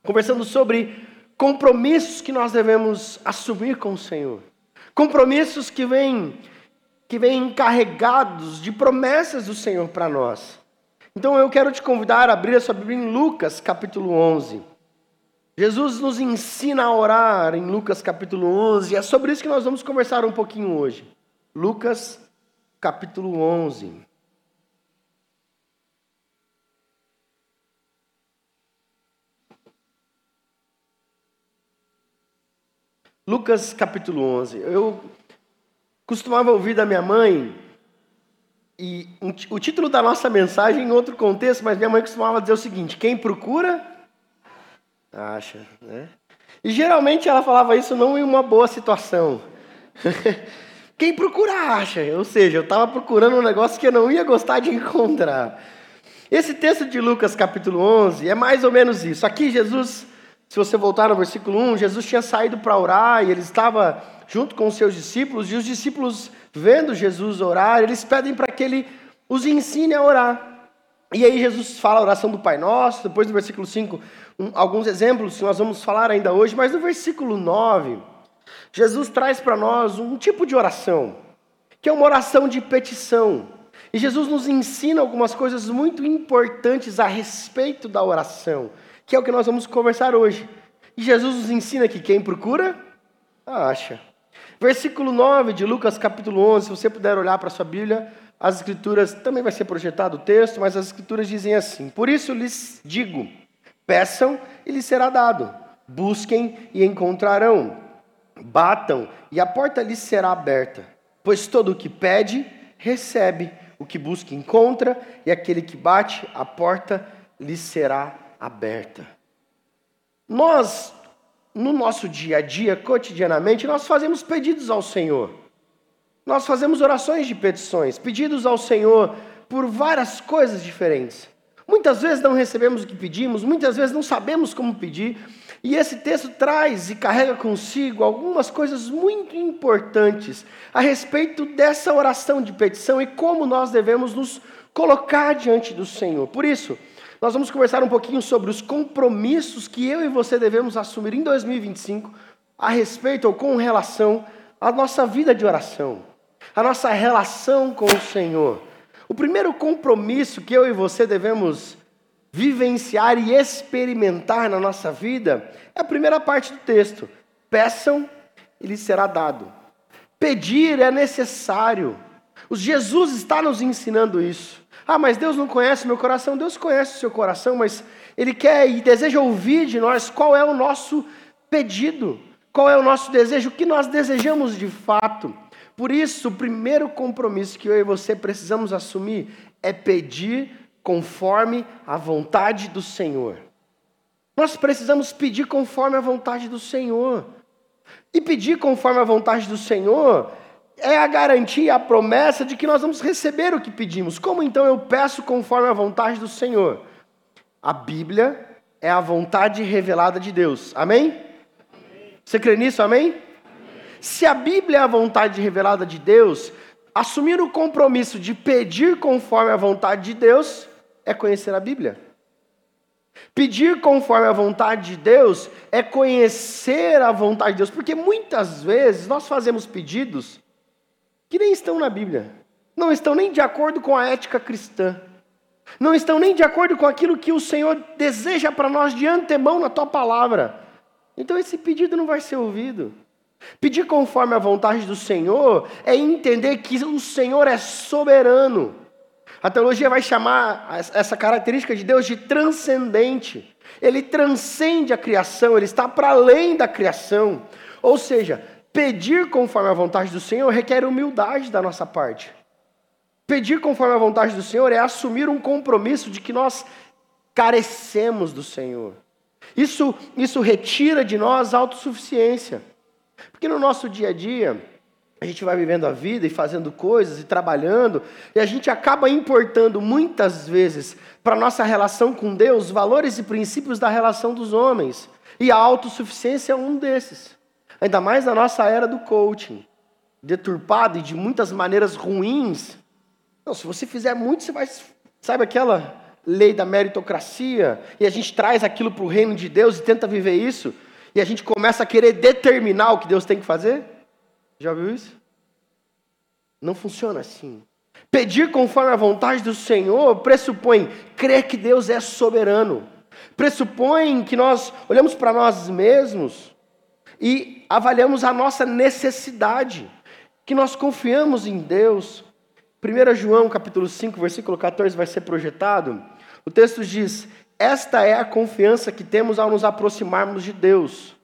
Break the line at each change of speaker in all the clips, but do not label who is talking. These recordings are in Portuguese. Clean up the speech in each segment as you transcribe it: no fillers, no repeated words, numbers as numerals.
conversando sobre compromissos que nós devemos assumir com o Senhor. Compromissos que vêm carregados de promessas do Senhor para nós. Então eu quero te convidar a abrir a sua Bíblia em Lucas capítulo 11. Jesus nos ensina a orar em Lucas capítulo 11, e é sobre isso que nós vamos conversar um pouquinho hoje. Lucas capítulo 11. Lucas capítulo 11. Eu costumava ouvir da minha mãe, e o título da nossa mensagem em outro contexto, mas minha mãe costumava dizer o seguinte: quem procura, acha, né? E geralmente ela falava isso não em uma boa situação. Quem procura, acha. Ou seja, eu estava procurando um negócio que eu não ia gostar de encontrar. Esse texto de Lucas capítulo 11 é mais ou menos isso. Aqui Jesus, se você voltar no versículo 1, Jesus tinha saído para orar e ele estava junto com os seus discípulos, e os discípulos, vendo Jesus orar, eles pedem para que ele os ensine a orar. E aí Jesus fala a oração do Pai Nosso, depois no versículo 5, alguns exemplos que nós vamos falar ainda hoje, mas no versículo 9, Jesus traz para nós um tipo de oração, que é uma oração de petição. E Jesus nos ensina algumas coisas muito importantes a respeito da oração, que é o que nós vamos conversar hoje. E Jesus nos ensina que quem procura, acha. Versículo 9 de Lucas capítulo 11, se você puder olhar para a sua Bíblia, as Escrituras, também vai ser projetado o texto, mas as Escrituras dizem assim: por isso lhes digo, peçam e lhes será dado, busquem e encontrarão, batam e a porta lhes será aberta, pois todo o que pede, recebe, o que busca encontra, e aquele que bate, a porta lhe será aberta. Nós, no nosso dia a dia, cotidianamente, nós fazemos pedidos ao Senhor. Nós fazemos orações de petições, pedidos ao Senhor por várias coisas diferentes. Muitas vezes não recebemos o que pedimos, muitas vezes não sabemos como pedir, e esse texto traz e carrega consigo algumas coisas muito importantes a respeito dessa oração de petição e como nós devemos nos colocar diante do Senhor. Por isso, nós vamos conversar um pouquinho sobre os compromissos que eu e você devemos assumir em 2025 a respeito ou com relação à nossa vida de oração, a nossa relação com o Senhor. O primeiro compromisso que eu e você devemos vivenciar e experimentar na nossa vida é a primeira parte do texto. Peçam e lhes será dado. Pedir é necessário. Jesus está nos ensinando isso. Ah, mas Deus não conhece meu coração. Deus conhece o seu coração, mas Ele quer e deseja ouvir de nós qual é o nosso pedido, qual é o nosso desejo, o que nós desejamos de fato. Por isso, o primeiro compromisso que eu e você precisamos assumir é pedir conforme a vontade do Senhor. Nós precisamos pedir conforme a vontade do Senhor. E pedir conforme a vontade do Senhor é a garantia, a promessa de que nós vamos receber o que pedimos. Como então eu peço conforme a vontade do Senhor? A Bíblia é a vontade revelada de Deus. Amém? Você crê nisso? Amém? Se a Bíblia é a vontade revelada de Deus, assumir o compromisso de pedir conforme a vontade de Deus é conhecer a Bíblia. Pedir conforme a vontade de Deus é conhecer a vontade de Deus, porque muitas vezes nós fazemos pedidos que nem estão na Bíblia, não estão nem de acordo com a ética cristã, não estão nem de acordo com aquilo que o Senhor deseja para nós de antemão na Tua palavra. Então esse pedido não vai ser ouvido. Pedir conforme a vontade do Senhor é entender que o Senhor é soberano. A teologia vai chamar essa característica de Deus de transcendente. Ele transcende a criação, Ele está para além da criação. Ou seja, pedir conforme a vontade do Senhor requer humildade da nossa parte. Pedir conforme a vontade do Senhor é assumir um compromisso de que nós carecemos do Senhor. Isso retira de nós a autossuficiência. Porque no nosso dia a dia, a gente vai vivendo a vida e fazendo coisas e trabalhando, e a gente acaba importando muitas vezes para a nossa relação com Deus valores e princípios da relação dos homens. E a autossuficiência é um desses. Ainda mais na nossa era do coaching, deturpado e de muitas maneiras ruins. Não, se você fizer muito, você vai... Sabe lei da meritocracia, e a gente traz aquilo para o reino de Deus e tenta viver isso, e a gente começa a querer determinar o que Deus tem que fazer? Já ouviu isso? Não funciona assim. Pedir conforme a vontade do Senhor pressupõe crer que Deus é soberano. Pressupõe que nós olhamos para nós mesmos e avaliamos a nossa necessidade, que nós confiamos em Deus. 1 João capítulo 5, versículo 14 vai ser projetado. O texto diz: esta é a confiança que temos ao nos aproximarmos de Deus.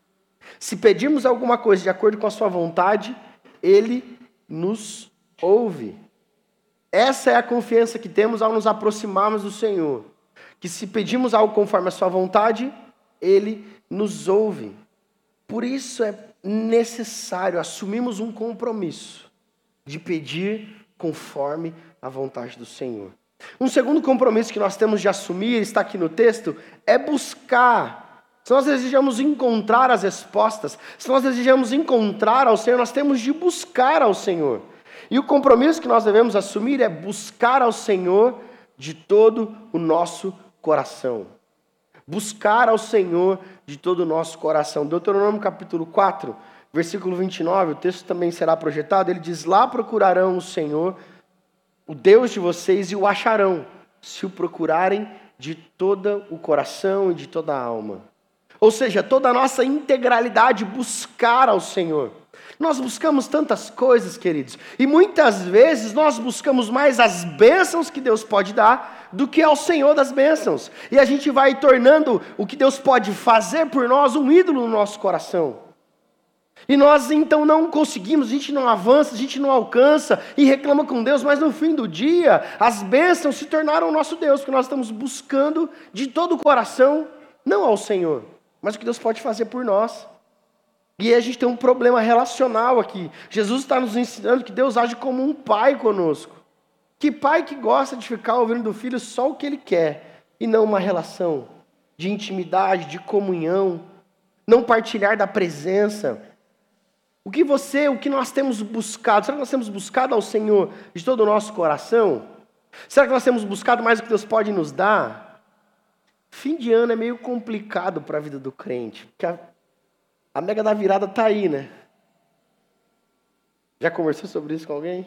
Se pedirmos alguma coisa de acordo com a sua vontade, Ele nos ouve. Essa é a confiança que temos ao nos aproximarmos do Senhor. Que se pedimos algo conforme a sua vontade, Ele nos ouve. Por isso é necessário assumirmos um compromisso de pedir conforme a vontade do Senhor. Um segundo compromisso que nós temos de assumir, está aqui no texto, é buscar. Se nós desejamos encontrar as respostas, se nós desejamos encontrar ao Senhor, nós temos de buscar ao Senhor. E o compromisso que nós devemos assumir é buscar ao Senhor de todo o nosso coração. Buscar ao Senhor de todo o nosso coração. Deuteronômio capítulo 4, versículo 29, o texto também será projetado, ele diz: lá procurarão o Senhor, o Deus de vocês, e o acharão, se o procurarem de todo o coração e de toda a alma. Ou seja, toda a nossa integralidade, buscar ao Senhor. Nós buscamos tantas coisas, queridos, e muitas vezes nós buscamos mais as bênçãos que Deus pode dar do que ao Senhor das bênçãos. E a gente vai tornando o que Deus pode fazer por nós um ídolo no nosso coração. E nós então não conseguimos, a gente não avança, a gente não alcança e reclama com Deus, mas no fim do dia, as bênçãos se tornaram o nosso Deus, porque nós estamos buscando de todo o coração, não ao Senhor, mas o que Deus pode fazer por nós. E aí a gente tem um problema relacional aqui. Jesus está nos ensinando que Deus age como um pai conosco. Que pai que gosta de ficar ouvindo do filho só o que ele quer, e não uma relação de intimidade, de comunhão, não partilhar da presença. O que nós temos buscado? Será que nós temos buscado ao Senhor de todo o nosso coração? Será que nós temos buscado mais o que Deus pode nos dar? Fim de ano é meio complicado para a vida do crente, porque a mega da virada está aí, né? Já conversou sobre isso com alguém?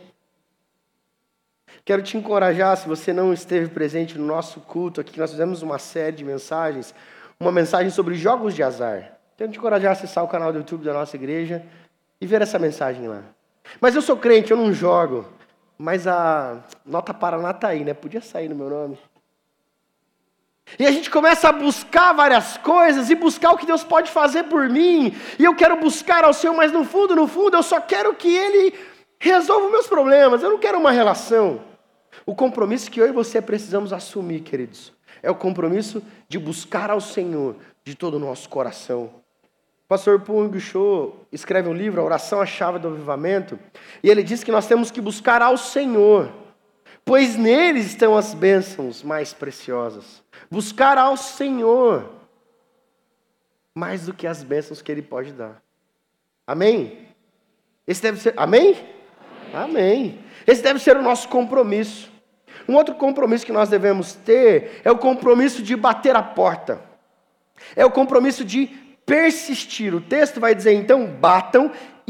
Quero te encorajar, se você não esteve presente no nosso culto aqui, nós fizemos uma série de mensagens, uma mensagem sobre jogos de azar. Quero te encorajar a acessar o canal do YouTube da nossa igreja e ver essa mensagem lá. Mas eu sou crente, eu não jogo, mas a Nota Paraná está aí, né? Podia sair no meu nome. E a gente começa a buscar várias coisas e buscar o que Deus pode fazer por mim. E eu quero buscar ao Senhor, mas no fundo, eu só quero que Ele resolva os meus problemas. Eu não quero uma relação. O compromisso que eu e você precisamos assumir, queridos, é o compromisso de buscar ao Senhor de todo o nosso coração. O pastor Pung Cho escreve um livro, A Oração, a Chave do Avivamento, e ele diz que nós temos que buscar ao Senhor, pois nele estão as bênçãos mais preciosas. Buscar ao Senhor, mais do que as bênçãos que Ele pode dar. Amém? Esse deve ser... Amém? Amém. Esse deve ser o nosso compromisso. Um outro compromisso que nós devemos ter é o compromisso de bater a porta. É o compromisso de persistir. O texto vai dizer, então, batam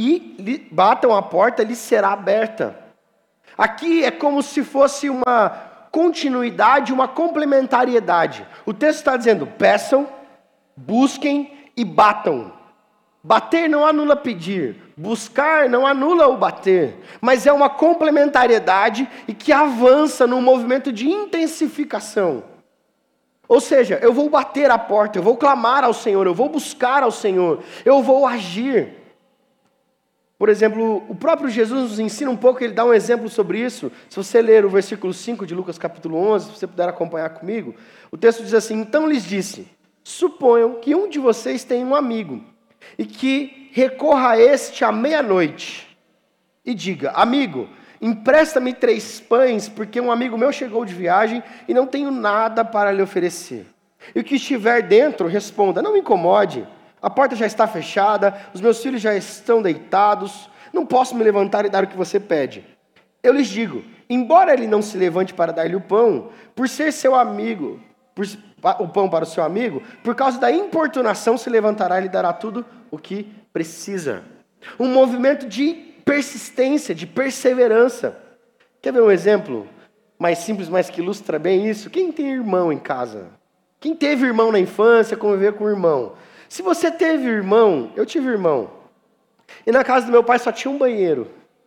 a porta, lhe será aberta. Aqui é como se fosse uma continuidade, uma complementariedade. O texto está dizendo, peçam, busquem e batam. Bater não anula pedir, buscar não anula o bater, mas é uma complementariedade e que avança num movimento de intensificação. Ou seja, eu vou bater a porta, eu vou clamar ao Senhor, eu vou buscar ao Senhor, eu vou agir. Por exemplo, o próprio Jesus nos ensina um pouco, ele dá um exemplo sobre isso. Se você ler o versículo 5 de Lucas capítulo 11, se você puder acompanhar comigo, o texto diz assim, então lhes disse, suponham que um de vocês tem um amigo, e que recorra a este à meia-noite, e diga, amigo, empresta-me 3 pães, porque um amigo meu chegou de viagem, e não tenho nada para lhe oferecer. E o que estiver dentro, responda, não me incomode, a porta já está fechada, os meus filhos já estão deitados, não posso me levantar e dar o que você pede. Eu lhes digo, embora ele não se levante para dar-lhe o pão, por ser seu amigo, o pão para o seu amigo, por causa da importunação se levantará e lhe dará tudo o que precisa. Um movimento de persistência, de perseverança. Quer ver um exemplo mais simples, mas que ilustra bem isso? Quem tem irmão em casa? Quem teve irmão na infância, conviveu com irmão? Se você teve irmão, eu tive irmão, e na casa do meu pai só tinha um banheiro.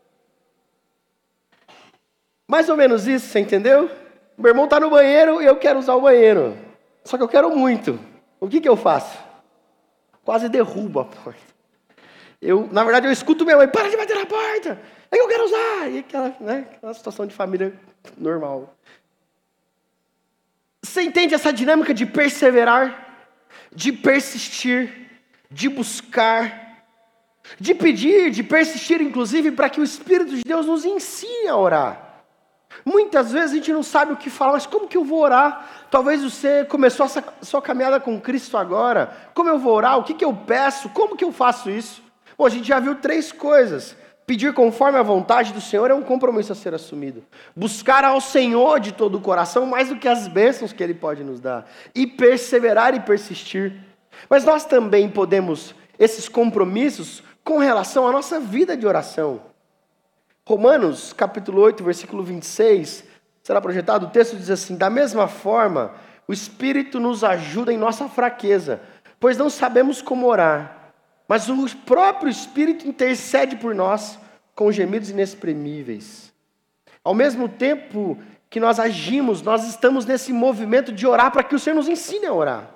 Mais ou menos isso, você entendeu? Meu irmão está no banheiro e eu quero usar o banheiro. Só que eu quero muito. O que eu faço? Quase derrubo a porta. Na verdade, eu escuto minha mãe, para de bater na porta, é que eu quero usar. E aquela situação de família normal. Você entende essa dinâmica de perseverar, de persistir, de buscar, de pedir, de persistir, inclusive, para que o Espírito de Deus nos ensine a orar. Muitas vezes a gente não sabe o que falar, mas como que eu vou orar? Talvez você começou a sua caminhada com Cristo agora. Como eu vou orar? O que eu peço? Como que eu faço isso? Bom, a gente já viu 3 coisas. Pedir conforme a vontade do Senhor é um compromisso a ser assumido. Buscar ao Senhor de todo o coração, mais do que as bênçãos que Ele pode nos dar. E perseverar e persistir. Mas nós também podemos, esses compromissos, com relação à nossa vida de oração. Romanos, capítulo 8, versículo 26, será projetado, o texto diz assim: da mesma forma, o Espírito nos ajuda em nossa fraqueza, pois não sabemos como orar, mas o próprio Espírito intercede por nós com gemidos inexprimíveis. Ao mesmo tempo que nós agimos, nós estamos nesse movimento de orar para que o Senhor nos ensine a orar.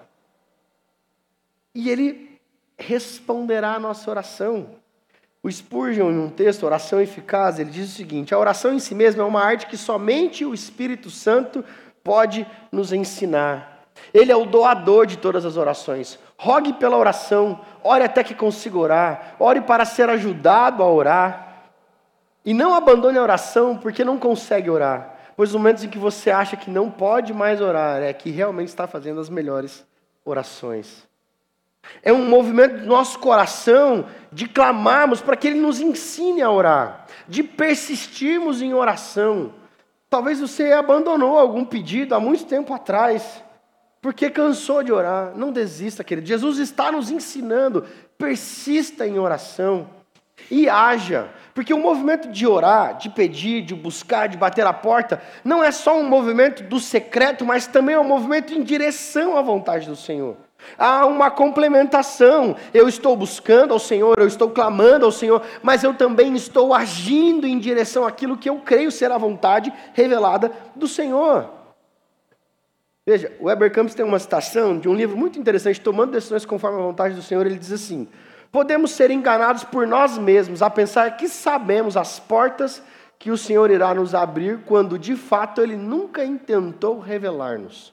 E Ele responderá a nossa oração. O Spurgeon, em um texto, Oração Eficaz, ele diz o seguinte: a oração em si mesma é uma arte que somente o Espírito Santo pode nos ensinar. Ele é o doador de todas as orações. Rogue pela oração, ore até que consiga orar, ore para ser ajudado a orar. E não abandone a oração porque não consegue orar, pois nos momentos em que você acha que não pode mais orar, é que realmente está fazendo as melhores orações. É um movimento do nosso coração de clamarmos para que Ele nos ensine a orar, de persistirmos em oração. Talvez você abandonou algum pedido há muito tempo atrás, porque cansou de orar. Não desista, querido. Jesus está nos ensinando, persista em oração e haja. Porque o movimento de orar, de pedir, de buscar, de bater a porta, não é só um movimento do secreto, mas também é um movimento em direção à vontade do Senhor. Há uma complementação. Eu estou buscando ao Senhor, eu estou clamando ao Senhor, mas eu também estou agindo em direção àquilo que eu creio ser a vontade revelada do Senhor. Veja, o Heber Campos tem uma citação de um livro muito interessante, Tomando Decisões Conforme a Vontade do Senhor. Ele diz assim: podemos ser enganados por nós mesmos a pensar que sabemos as portas que o Senhor irá nos abrir, quando de fato Ele nunca intentou revelar-nos.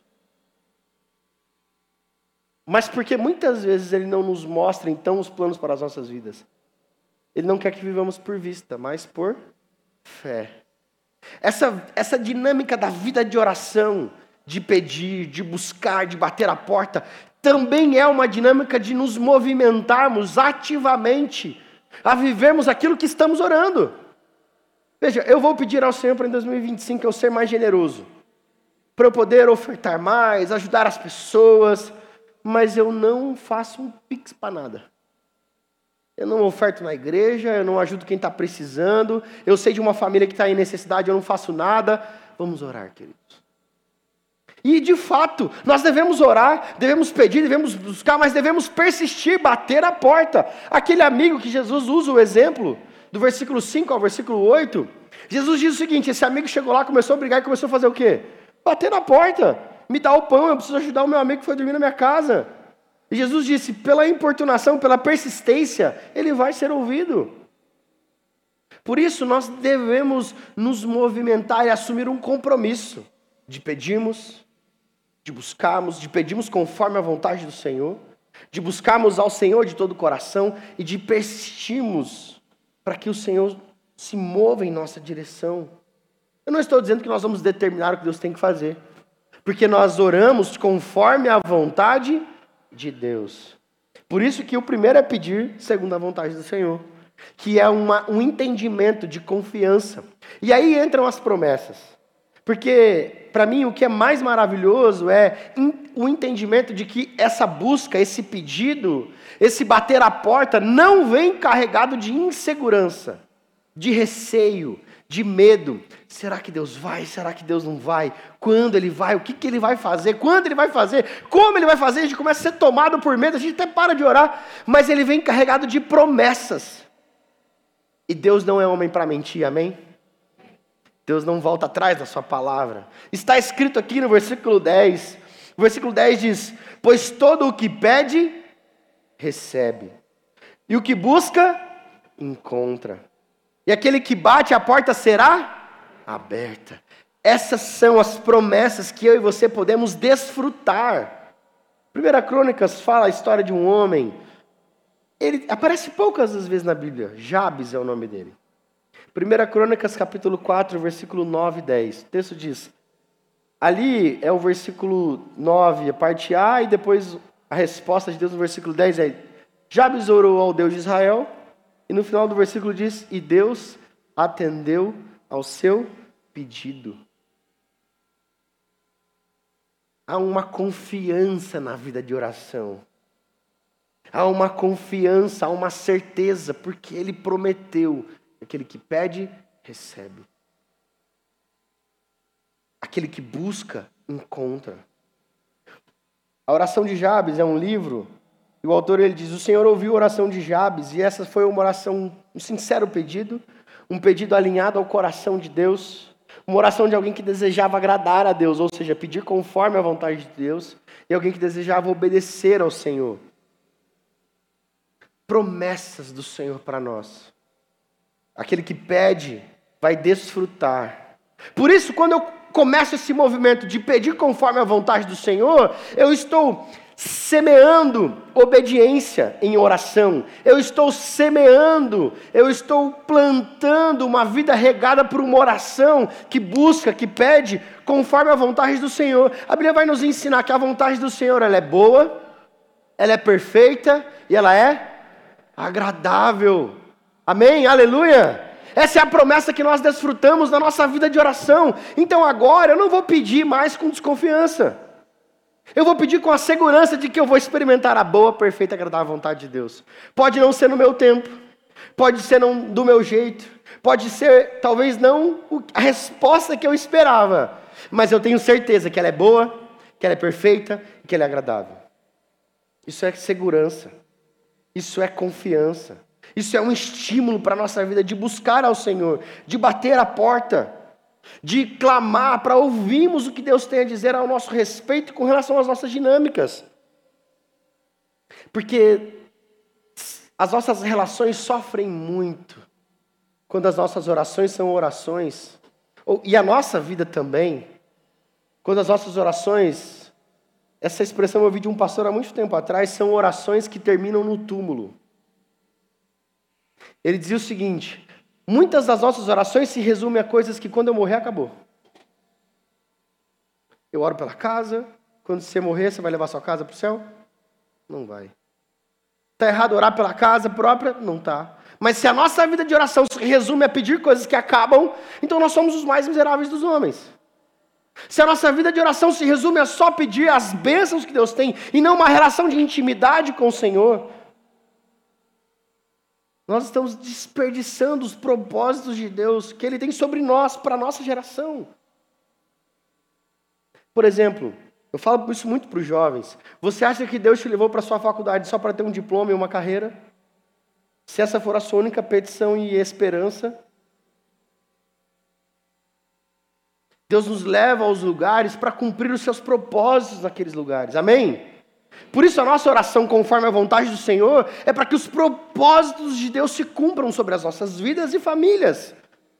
Mas porque muitas vezes Ele não nos mostra, então, os planos para as nossas vidas. Ele não quer que vivamos por vista, mas por fé. Essa dinâmica da vida de oração, de pedir, de buscar, de bater a porta, também é uma dinâmica de nos movimentarmos ativamente a vivermos aquilo que estamos orando. Veja, eu vou pedir ao Senhor para em 2025 eu ser mais generoso, para eu poder ofertar mais, ajudar as pessoas, mas eu não faço um pix para nada. Eu não oferto na igreja, eu não ajudo quem está precisando, eu sei de uma família que está em necessidade, eu não faço nada. Vamos orar, queridos. E de fato, nós devemos orar, devemos pedir, devemos buscar, mas devemos persistir, bater a porta. Aquele amigo que Jesus usa o exemplo, do versículo 5 ao versículo 8, Jesus diz o seguinte: esse amigo chegou lá, começou a brigar e começou a fazer o quê? Bater na porta. Me dá o pão, eu preciso ajudar o meu amigo que foi dormir na minha casa. E Jesus disse, pela importunação, pela persistência, ele vai ser ouvido. Por isso, nós devemos nos movimentar e assumir um compromisso de pedirmos, de buscarmos, de pedirmos conforme a vontade do Senhor, de buscarmos ao Senhor de todo o coração e de persistirmos para que o Senhor se mova em nossa direção. Eu não estou dizendo que nós vamos determinar o que Deus tem que fazer, porque nós oramos conforme a vontade de Deus. Por isso que o primeiro é pedir segundo a vontade do Senhor, que é um entendimento de confiança. E aí entram as promessas. Porque, para mim, o que é mais maravilhoso é o entendimento de que essa busca, esse pedido, esse bater a porta, não vem carregado de insegurança, de receio, de medo. Será que Deus vai? Será que Deus não vai? Quando Ele vai? O que Ele vai fazer? Quando Ele vai fazer? Como Ele vai fazer? A gente começa a ser tomado por medo, a gente até para de orar, mas Ele vem carregado de promessas. E Deus não é homem para mentir, amém? Deus não volta atrás da sua palavra. Está escrito aqui no versículo 10. O versículo 10 diz: pois todo o que pede, recebe. E o que busca, encontra. E aquele que bate, a porta será aberta. Essas são as promessas que eu e você podemos desfrutar. 1 Crônicas fala a história de um homem. Ele aparece poucas vezes na Bíblia. Jabes é o nome dele. 1 Crônicas capítulo 4, versículo 9 e 10. O texto diz, ali é o versículo 9, a parte A, e depois a resposta de Deus no versículo 10 é: Jabes orou ao Deus de Israel, e no final do versículo diz, e Deus atendeu ao seu pedido. Há uma confiança na vida de oração. Há uma confiança, há uma certeza, porque Ele prometeu. Aquele que pede, recebe. Aquele que busca, encontra. A oração de Jabes é um livro, e o autor ele diz, o Senhor ouviu a oração de Jabes, e essa foi uma oração, um sincero pedido, um pedido alinhado ao coração de Deus, uma oração de alguém que desejava agradar a Deus, ou seja, pedir conforme a vontade de Deus, e alguém que desejava obedecer ao Senhor. Promessas do Senhor para nós. Aquele que pede vai desfrutar. Por isso, quando eu começo esse movimento de pedir conforme a vontade do Senhor, eu estou semeando obediência em oração. Eu estou semeando, eu estou plantando uma vida regada por uma oração que busca, que pede conforme a vontade do Senhor. A Bíblia vai nos ensinar que a vontade do Senhor ela é boa, ela é perfeita e ela é agradável. Amém? Aleluia! Essa é a promessa que nós desfrutamos na nossa vida de oração. Então agora eu não vou pedir mais com desconfiança. Eu vou pedir com a segurança de que eu vou experimentar a boa, perfeita e agradável vontade de Deus. Pode não ser no meu tempo, pode ser não do meu jeito, pode ser talvez não a resposta que eu esperava, mas eu tenho certeza que ela é boa, que ela é perfeita e que ela é agradável. Isso é segurança, isso é confiança. Isso é um estímulo para a nossa vida de buscar ao Senhor, de bater a porta, de clamar para ouvirmos o que Deus tem a dizer ao nosso respeito com relação às nossas dinâmicas. Porque as nossas relações sofrem muito quando as nossas orações são orações, e a nossa vida também, quando as nossas orações, essa expressão eu ouvi de um pastor há muito tempo atrás, são orações que terminam no túmulo. Ele dizia o seguinte, muitas das nossas orações se resumem a coisas que quando eu morrer, acabou. Eu oro pela casa, quando você morrer, você vai levar sua casa para o céu? Não vai. Está errado orar pela casa própria? Não está. Mas se a nossa vida de oração se resume a pedir coisas que acabam, então nós somos os mais miseráveis dos homens. Se a nossa vida de oração se resume a só pedir as bênçãos que Deus tem, e não uma relação de intimidade com o Senhor, nós estamos desperdiçando os propósitos de Deus que Ele tem sobre nós, para a nossa geração. Por exemplo, eu falo isso muito para os jovens. Você acha que Deus te levou para a sua faculdade só para ter um diploma e uma carreira? Se essa for a sua única petição e esperança, Deus nos leva aos lugares para cumprir os seus propósitos naqueles lugares. Amém? Por isso a nossa oração conforme a vontade do Senhor é para que os propósitos de Deus se cumpram sobre as nossas vidas e famílias.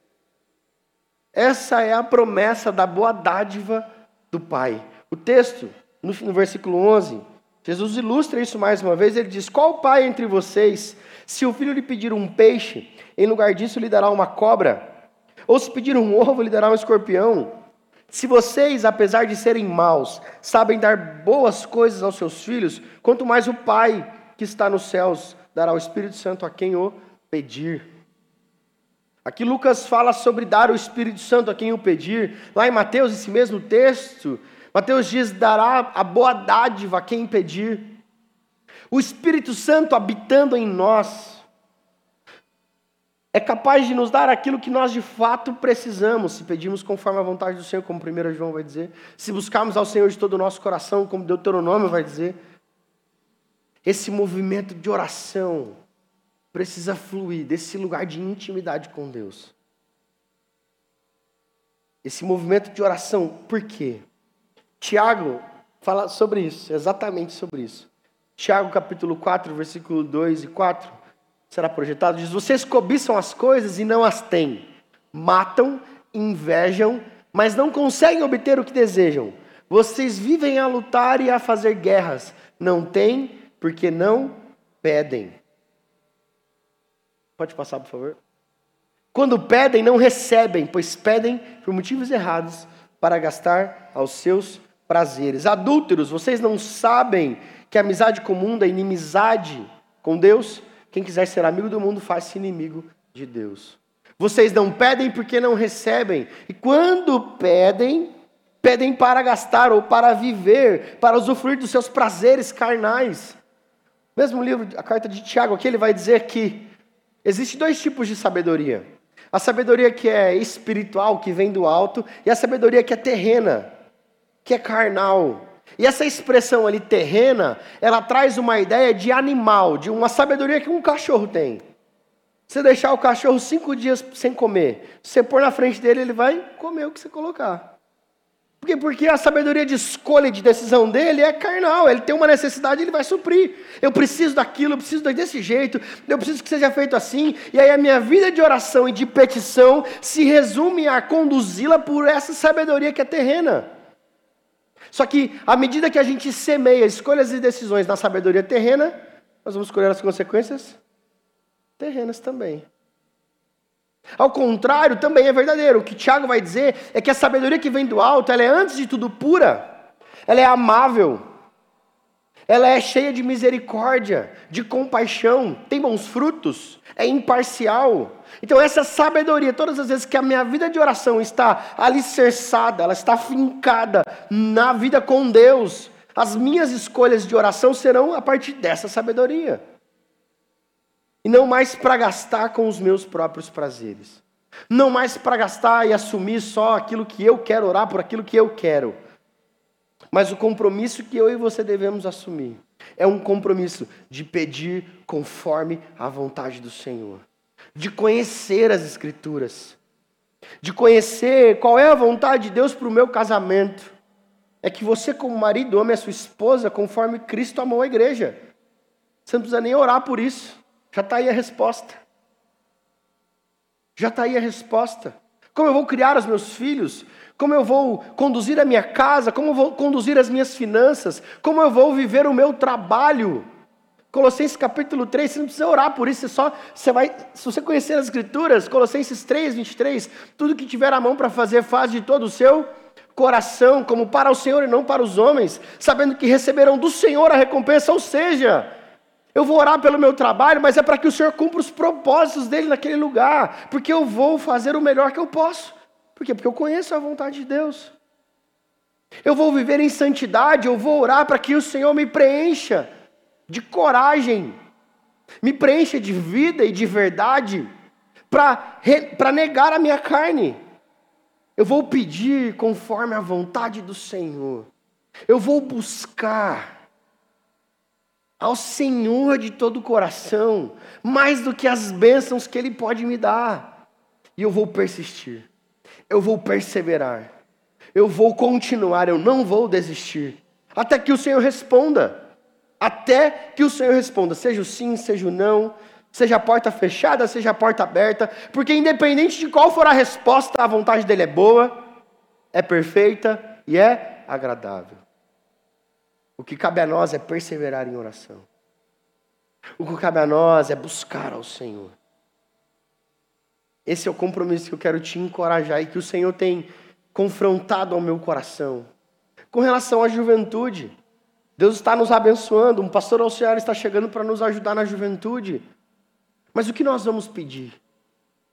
Essa é a promessa da boa dádiva do Pai. O texto, no versículo 11, Jesus ilustra isso mais uma vez. Ele diz, qual pai entre vocês, se o filho lhe pedir um peixe, em lugar disso lhe dará uma cobra? Ou se pedir um ovo, lhe dará um escorpião? Se vocês, apesar de serem maus, sabem dar boas coisas aos seus filhos, quanto mais o Pai que está nos céus dará o Espírito Santo a quem o pedir. Aqui Lucas fala sobre dar o Espírito Santo a quem o pedir. Lá em Mateus, esse mesmo texto, Mateus diz, dará a boa dádiva a quem pedir. O Espírito Santo habitando em nós é capaz de nos dar aquilo que nós de fato precisamos, se pedirmos conforme a vontade do Senhor, como 1 João vai dizer, se buscarmos ao Senhor de todo o nosso coração, como Deuteronômio vai dizer. Esse movimento de oração precisa fluir desse lugar de intimidade com Deus. Esse movimento de oração, por quê? Tiago fala sobre isso, exatamente sobre isso. Tiago capítulo 4, versículo 2 e 4, será projetado, diz, vocês cobiçam as coisas e não as têm. Matam, invejam, mas não conseguem obter o que desejam. Vocês vivem a lutar e a fazer guerras. Não têm, porque não pedem. Pode passar, por favor? Quando pedem, não recebem, pois pedem por motivos errados, para gastar aos seus prazeres. Adúlteros, vocês não sabem que a amizade com o mundo é inimizade com Deus? Quem quiser ser amigo do mundo, faz-se inimigo de Deus. Vocês não pedem porque não recebem. E quando pedem, pedem para gastar ou para viver, para usufruir dos seus prazeres carnais. Mesmo livro, a carta de Tiago, aqui ele vai dizer que existem dois tipos de sabedoria. A sabedoria que é espiritual, que vem do alto, e a sabedoria que é terrena, que é carnal. E essa expressão ali, terrena, ela traz uma ideia de animal, de uma sabedoria que um cachorro tem. Você deixar o cachorro 5 dias sem comer, você pôr na frente dele, ele vai comer o que você colocar. Por quê? Porque a sabedoria de escolha e de decisão dele é carnal, ele tem uma necessidade, ele vai suprir. Eu preciso daquilo, eu preciso desse jeito, eu preciso que seja feito assim, e aí a minha vida de oração e de petição se resume a conduzi-la por essa sabedoria que é terrena. Só que, à medida que a gente semeia escolhas e decisões na sabedoria terrena, nós vamos colher as consequências terrenas também. Ao contrário, também é verdadeiro. O que Tiago vai dizer é que a sabedoria que vem do alto, ela é antes de tudo pura, ela é amável, ela é cheia de misericórdia, de compaixão, tem bons frutos, é imparcial. Então essa sabedoria, todas as vezes que a minha vida de oração está alicerçada, ela está fincada na vida com Deus, as minhas escolhas de oração serão a partir dessa sabedoria. E não mais para gastar com os meus próprios prazeres. Não mais para gastar e assumir só aquilo que eu quero, orar por aquilo que eu quero. Mas o compromisso que eu e você devemos assumir é um compromisso de pedir conforme a vontade do Senhor. De conhecer as Escrituras. De conhecer qual é a vontade de Deus para o meu casamento. É que você, como marido, ame a sua esposa conforme Cristo amou a igreja. Você não precisa nem orar por isso. Já está aí a resposta. Já está aí a resposta. Como eu vou criar os meus filhos? Como eu vou conduzir a minha casa? Como eu vou conduzir as minhas finanças? Como eu vou viver o meu trabalho? Colossenses capítulo 3, você não precisa orar por isso, se você conhecer as Escrituras, Colossenses 3, 23, tudo que tiver a mão para fazer, faz de todo o seu coração, como para o Senhor e não para os homens, sabendo que receberão do Senhor a recompensa, ou seja, eu vou orar pelo meu trabalho, mas é para que o Senhor cumpra os propósitos dele naquele lugar, porque eu vou fazer o melhor que eu posso. Por quê? Porque eu conheço a vontade de Deus. Eu vou viver em santidade, eu vou orar para que o Senhor me preencha de coragem, me preencha de vida e de verdade, para negar a minha carne. Eu vou pedir conforme a vontade do Senhor. Eu vou buscar ao Senhor de todo o coração, mais do que as bênçãos que Ele pode me dar. E eu vou persistir, eu vou perseverar, eu vou continuar, eu não vou desistir, até que o Senhor responda. Até que o Senhor responda, seja o sim, seja o não, seja a porta fechada, seja a porta aberta, porque independente de qual for a resposta, a vontade dele é boa, é perfeita e é agradável. O que cabe a nós é perseverar em oração. O que cabe a nós é buscar ao Senhor. Esse é o compromisso que eu quero te encorajar e que o Senhor tem confrontado ao meu coração. Com relação à juventude, Deus está nos abençoando, um pastor auxiliar está chegando para nos ajudar na juventude. Mas o que nós vamos pedir?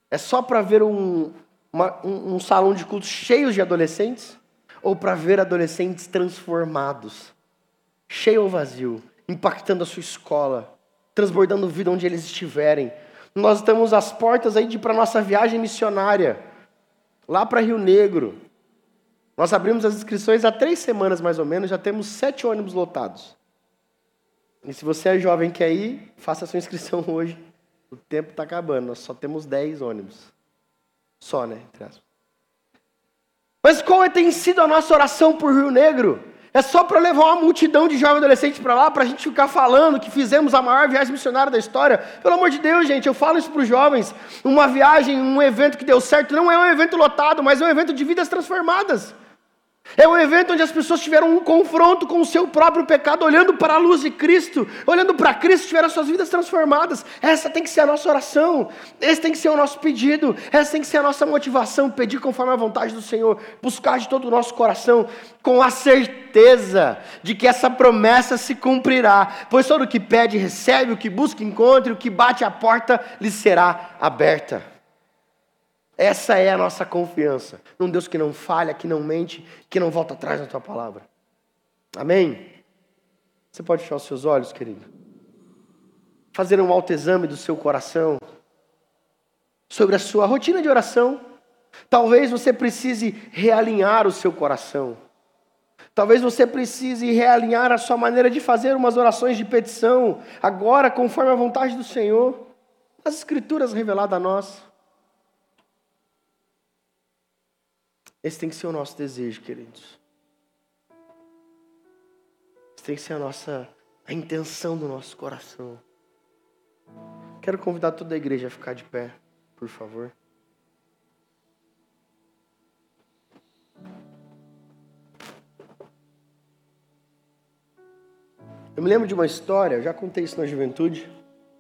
É só para ver um salão de culto cheio de adolescentes? Ou para ver adolescentes transformados? Cheio ou vazio? Impactando a sua escola? Transbordando vida onde eles estiverem? Nós estamos às portas aí de ir para a nossa viagem missionária. Lá para Rio Negro. Nós abrimos as inscrições há 3 semanas mais ou menos. Já temos 7 ônibus lotados. E se você é jovem e quer ir, faça a sua inscrição hoje. O tempo está acabando. Nós só temos 10 ônibus. Só, né? Entre aspas. Mas qual tem sido a nossa oração por Rio Negro? É só para levar uma multidão de jovens adolescentes para lá, para a gente ficar falando que fizemos a maior viagem missionária da história? Pelo amor de Deus, gente, eu falo isso para os jovens. Uma viagem, um evento que deu certo, não é um evento lotado, mas é um evento de vidas transformadas. É um evento onde as pessoas tiveram um confronto com o seu próprio pecado, olhando para a luz de Cristo, olhando para Cristo, tiveram suas vidas transformadas. Essa tem que ser a nossa oração, esse tem que ser o nosso pedido, essa tem que ser a nossa motivação, pedir conforme a vontade do Senhor, buscar de todo o nosso coração, com a certeza de que essa promessa se cumprirá, pois todo o que pede recebe, o que busca encontra, o que bate a porta lhe será aberta. Essa é a nossa confiança num Deus que não falha, que não mente, que não volta atrás na tua palavra. Amém? Você pode fechar os seus olhos, querido? Fazer um autoexame do seu coração sobre a sua rotina de oração. Talvez você precise realinhar o seu coração. Talvez você precise realinhar a sua maneira de fazer umas orações de petição, agora conforme a vontade do Senhor. As Escrituras reveladas a nós. Esse tem que ser o nosso desejo, queridos. Esse tem que ser a intenção do nosso coração. Quero convidar toda a igreja a ficar de pé, por favor. Eu me lembro de uma história, eu já contei isso na juventude.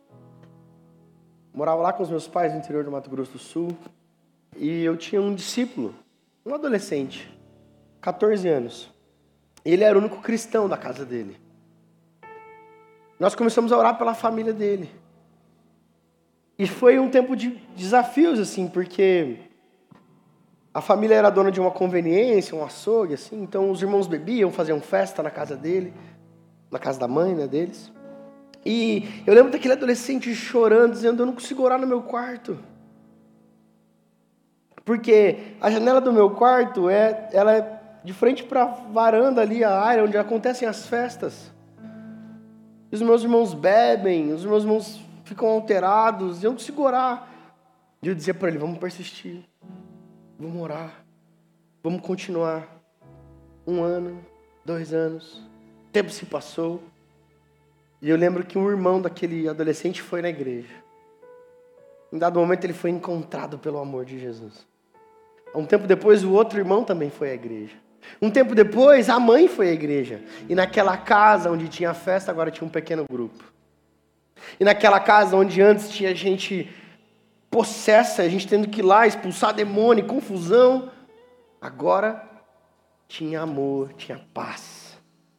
Morava lá com os meus pais no interior do Mato Grosso do Sul. E eu tinha um discípulo, um adolescente, 14 anos. Ele era o único cristão da casa dele. Nós começamos a orar pela família dele. E foi um tempo de desafios, assim, porque a família era dona de uma conveniência, um açougue, assim. Então os irmãos bebiam, faziam festa na casa dele, na casa da mãe, né, deles. E eu lembro daquele adolescente chorando, dizendo, eu não consigo orar no meu quarto. Porque a janela do meu quarto, ela é de frente para a varanda ali, a área onde acontecem as festas. E os meus irmãos bebem, os meus irmãos ficam alterados, e eu não consigo orar. E eu dizia para ele, vamos persistir, vamos orar, vamos continuar. 1 ano, 2 anos, o tempo se passou. E eu lembro que um irmão daquele adolescente foi na igreja. Em dado momento ele foi encontrado pelo amor de Jesus. Um tempo depois o outro irmão também foi à igreja. Um tempo depois a mãe foi à igreja. E naquela casa onde tinha festa agora tinha um pequeno grupo. E naquela casa onde antes tinha gente possessa, a gente tendo que ir lá expulsar demônio, confusão, agora tinha amor, tinha paz.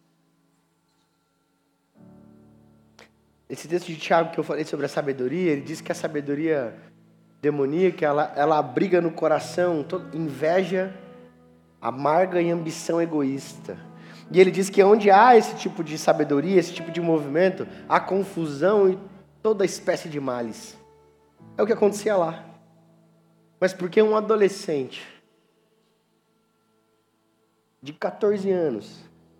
Esse texto de Tiago que eu falei sobre a sabedoria, ele diz que a sabedoria demoníaca, ela abriga no coração toda inveja amarga e ambição egoísta. E ele diz que onde há esse tipo de sabedoria, esse tipo de movimento, há confusão e toda espécie de males. É o que acontecia lá. Mas porque um adolescente de 14 anos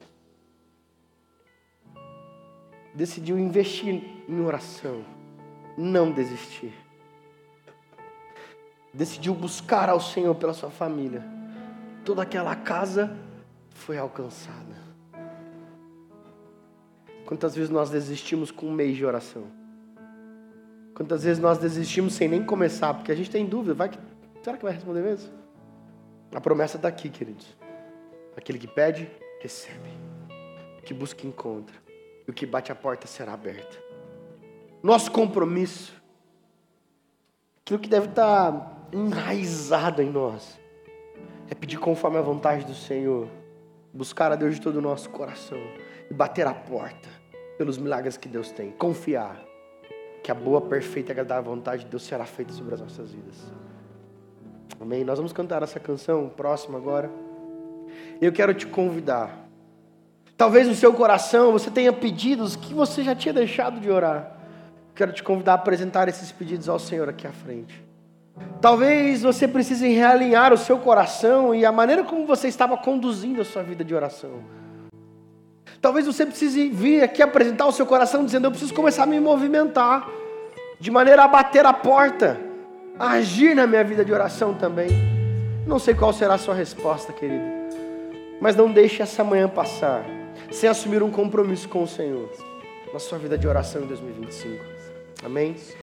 decidiu investir em oração, não desistir. Decidiu buscar ao Senhor pela sua família. Toda aquela casa foi alcançada. Quantas vezes nós desistimos com 1 mês de oração? Quantas vezes nós desistimos sem nem começar? Porque a gente tem dúvida, será que vai responder mesmo? A promessa está aqui, queridos. Aquele que pede, recebe. O que busca, encontra. E o que bate a porta será aberta. Nosso compromisso, aquilo que deve estar enraizado em nós, é pedir conforme a vontade do Senhor, buscar a Deus de todo o nosso coração e bater a porta pelos milagres que Deus tem, confiar. que a boa, perfeita e agradável vontade de Deus será feita sobre as nossas vidas. Amém? Nós vamos cantar essa canção próxima agora. Eu quero te convidar. Talvez no seu coração você tenha pedidos que você já tinha deixado de orar. Quero te convidar a apresentar esses pedidos ao Senhor aqui à frente. Talvez você precise realinhar o seu coração e a maneira como você estava conduzindo a sua vida de oração. Talvez você precise vir aqui apresentar o seu coração dizendo: eu preciso começar a me movimentar, de maneira a bater a porta, a agir na minha vida de oração também. Não sei qual será a sua resposta, querido, mas não deixe essa manhã passar sem assumir um compromisso com o Senhor na sua vida de oração em 2025. Amém?